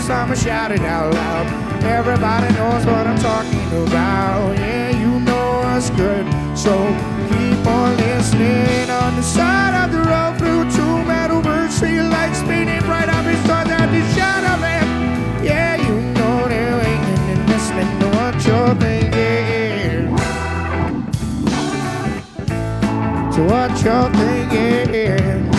so I'ma shout it out loud. Everybody knows what I'm talking about. Yeah, you know us good, so keep on listening. On the side of the road, flew two metal birds, feel like spinning right up his thoughts at the shadow man. Yeah, you know they're waiting and listening to what you're thinking. To what you're thinking.